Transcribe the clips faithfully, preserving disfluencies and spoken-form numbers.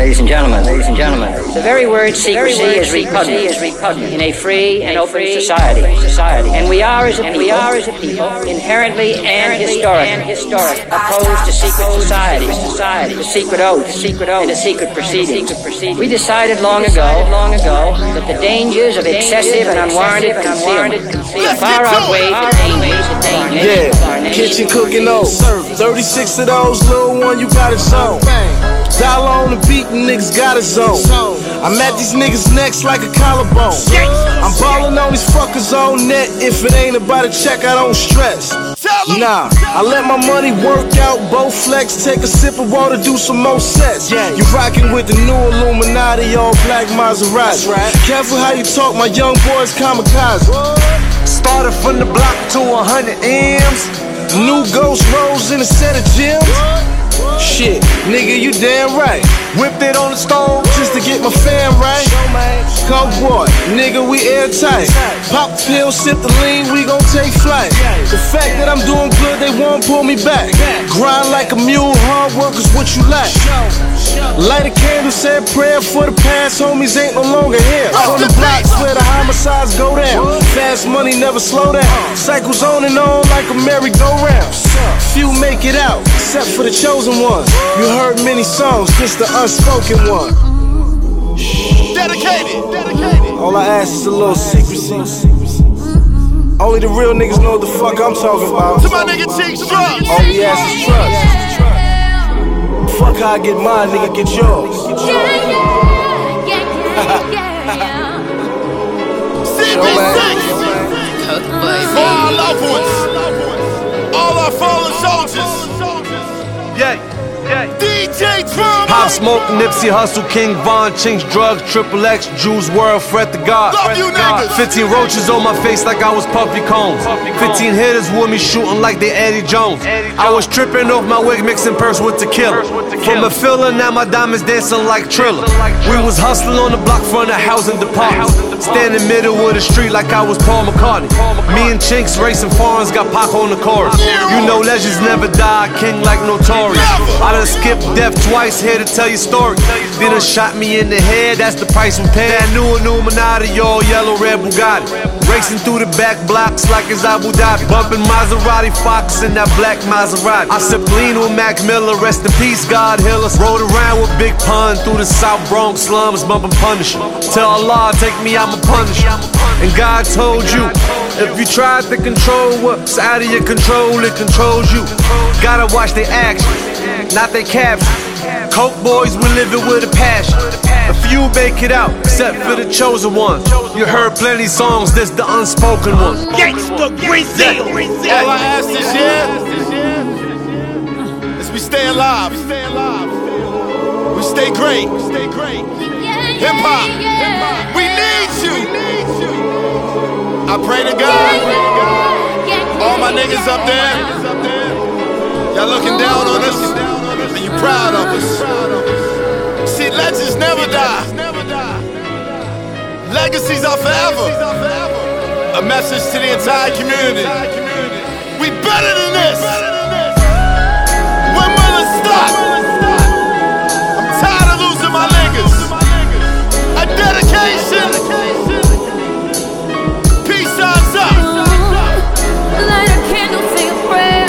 Ladies and gentlemen, ladies and gentlemen, the very word secrecy is repugnant, is repugnant in a free and open society. Society, and we are as a people, we are as a people inherently and historically opposed to secret society, society, the secret oath, the secret oath, and the secret proceedings. We decided long ago, long ago, that the dangers of excessive and unwarranted concealment far outweigh the dangers, the dangers of our nation. Kitchen cooking those, thirty-six of those, little one, you got it zone. Dollar on the beat, niggas got a zone. I'm at these niggas' necks like a collarbone. I'm ballin' on these fuckers on net. If it ain't about a check, I don't stress. Nah, I let my money work out, both flex. Take a sip of water, do some more sets. You rockin' with the new Illuminati, all black Maserati. Careful how you talk, my young boys kamikaze. Started from the block to one hundred M's. New Ghost Rose in a set of gems. Shit, nigga, you damn right. Whipped it on the stove just to get my fam right. Coke boy, nigga, we airtight. Pop the pill, sip the lean, we gon' take flight. The fact that I'm doing good, they won't pull me back. Grind like a mule, hard work is what you like. Light a candle, say a prayer for the past. Homies ain't no longer here. On the blocks where the homicides go down. Fast money never slow down. Cycles on and on like a merry-go-round. Few make it out, except for the chosen ones. You heard many songs, just the unspoken one. Dedicated, dedicated. All I ask is a little secrecy. Only the real niggas know what the fuck I'm talking about. To my nigga Cheeks Drugs. All we ask is trust. Fuck how I get mine, nigga, get yours. C B six. For our loved ones. All our fallen soldiers. Yeah. D J Drama. Pop Smoke, Nipsey Hussle, King Von, Chinks, Drugs, Triple X, Juice world, Fret the God. Love you niggas. fifteen roaches on my face like I was Puffy Combs. fifteen hitters with me shooting like they Eddie Jones. I was tripping off my wig, mixing purse with tequila. From a filler, now my diamonds dancing like Triller. We was hustling on the block front of housing departments. Standing middle of the street like I was Paul McCartney. Me and Chinks racing foreigns, got Pac on the chorus. You know legends never die, king like Notorious. I done skipped death twice, here to tell you story. Then done shot me in the head, that's the price we pay. That new Illuminati, all yellow, red Bugatti. Racing through the back blocks like it's Abu Dhabi. Bumping Maserati Fox in that black Maserati. I sipped lean with Mac Miller, rest in peace, God heal us. Rode around with Big Pun through the South Bronx slums, bumping Punisher. Tell Allah, take me, I'm a Punisher. And God told you, if you try to control what's out of your control, it controls you. Gotta watch their actions, not their captions. Coke boys, we living with a passion. A few make it out, except for the chosen ones. You heard plenty songs, this the unspoken one. Gangsta Brazil. All I ask this year is we stay alive. We stay great. Hip hop, we need you. I pray to God, all my niggas up there, y'all looking down on us, and you proud of us. See, legends never die. Legacies are forever. A message to the entire community. We better than this. When will it stop? I'm tired of losing my niggas. A dedication. Peace signs up. Light a candle, say a prayer.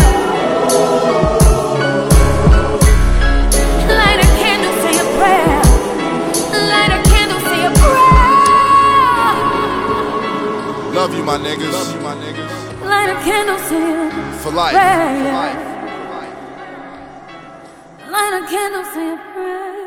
Light a candle, say a prayer. Light a candle, say a prayer. Love you, my niggas. Love you, my niggas. Light a candle, say a For life. prayer. For life. Light a candle, say a prayer.